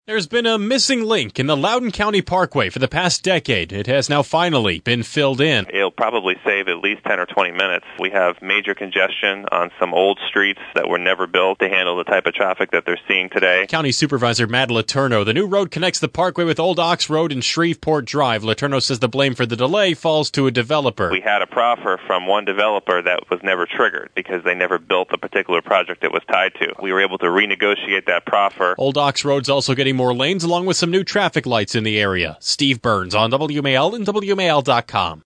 There's been a missing link in the Loudoun County Parkway for the past decade. It has now finally been filled in. It'll probably save at least 10 or 20 minutes. We have major congestion on some old streets that were never built to handle the type of traffic that they're seeing today. County Supervisor Matt Letourneau. The new road connects the Parkway with Old Ox Road and Shreveport Drive. Letourneau says the blame for the delay falls to a developer. We had a proffer from one developer that was never triggered because they never built the particular project it was tied to. We were able to renegotiate that proffer. Old Ox Road's also getting more lanes along with some new traffic lights in the area. Steve Burns on WMAL and WMAL.com.